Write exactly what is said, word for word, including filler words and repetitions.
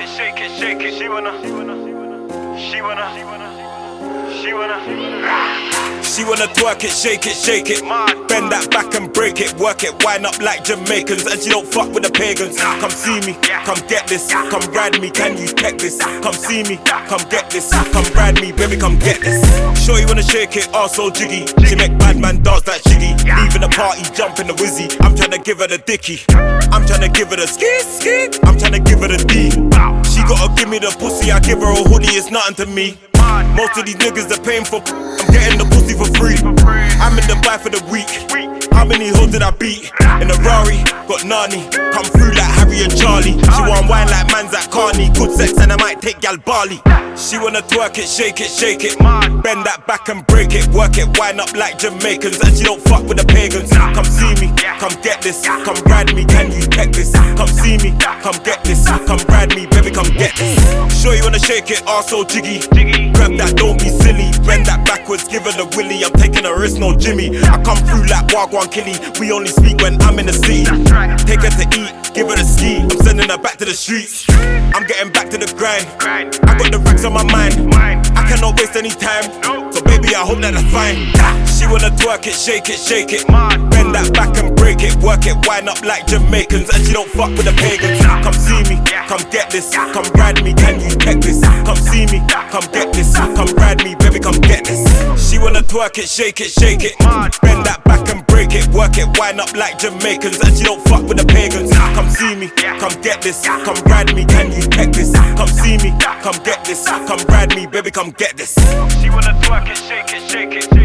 shake it, shake it. She wanna, she wanna, she wanna, she wanna, she wanna. She wanna twerk it, shake it, shake it. Bend that back and break it, work it, wind up like Jamaicans. And she don't fuck with the pagans. Come see me, come get this, come ride me, can you check this? Come see me, come get this, come ride me, baby, come get this. Sure you wanna shake it, all so jiggy. She make bad man dance like Shiggy. Leaving the party, jump in the whizzy. I'm tryna give her the dicky. I'm tryna give her the ski, ski. I'm tryna give her the D. She gotta give me the pussy, I give her a hoodie, it's nothing to me. Most of these niggas they're paying for, I'm getting the pussy for free. I'm in Dubai for the week. How many hoes did I beat? In a Rari, got Nani. Come through like Harry and Charlie. She want wine like man's at Carney. Good sex and I might take gal Bali. She wanna twerk it, shake it, shake it. Bend that back and break it, work it, wind up like Jamaicans. And she don't fuck with the pagans. Come see me, come get this, come ride me, can you check this? Come see me, come get this, come ride me, baby, come get this. Sure you wanna shake it, all so jiggy. Grab that, don't be silly. Bend that backwards, give her the willy. I'm taking a risk, no Jimmy. I come through like Wagwan Killy. We only speak when I'm in the city. Take her to eat, give her the ski. I'm sending her back to the streets. I'm getting back to the grind. I got the racks on my mind. I cannot waste any time. So baby, I hope that that's fine. She wanna twerk it, shake it, shake it. Bend that back and break it, work it, wind up like Jamaicans. And she don't fuck with the pagans. Come see me, come get this, come ride me, can you check this? Come see me, come get this, come ride me, baby, come get this. She wanna twerk it, shake it, shake it. Bend that back and break it, work it, wind up like Jamaicans. And she don't fuck with the pagans. Come see me, come get this, come ride me, can you check this? Come see me, come get this, come ride me, baby, come get this. She wanna twerk it, shake it, shake it.